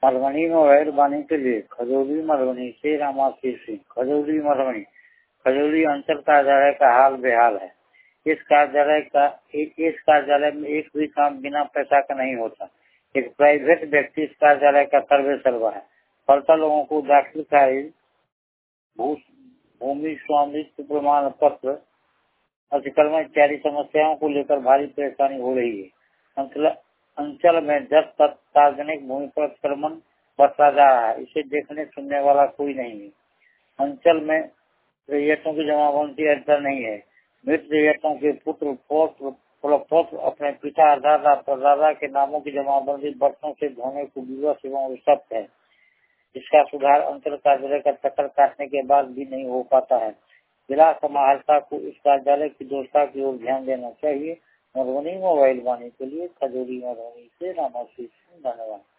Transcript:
Madhubani mobile बानी के लिए खजूरी मधुबनी से रामाशीष सिंह। खजूरी मधुबनी खजूरी अंचल कार्यालय का हाल बेहाल है। इस कार्यालय में एक भी काम बिना पैसा का नहीं होता। एक प्राइवेट व्यक्ति इस कार्यालय का सर्वे सर्वा है। फलता लोगों को दाखिल खारिज, भूमि स्वामित्व प्रमाण पत्र, अतिक्रमण इत्यादि समस्याओं को लेकर भारी परेशानी हो रही है। अंचल में जब तक सार्वजनिक भूमि पर अतिक्रमण बढ़ता जा रहा है, इसे देखने सुनने वाला कोई नहीं है। अंचल में रैयतों की जमाबंदी अंतर नहीं है। मृत रैयतों के पुत्र पौत्र अपने पिता दादा परदादा के नामों की जमाबंदी बरसों से धोने को विवश एवं सख्त है। इसका सुधार अंचल कार्यालय का चक्कर काटने के बाद भी नहीं हो पाता है। जिला समाहर्ता को इस कार्यालय की व्यवस्था की ओर ध्यान देना चाहिए। मधुबनी मोबाइल वाणी के लिए खजूरी मधुबनी से रामाशीष। धन्यवाद।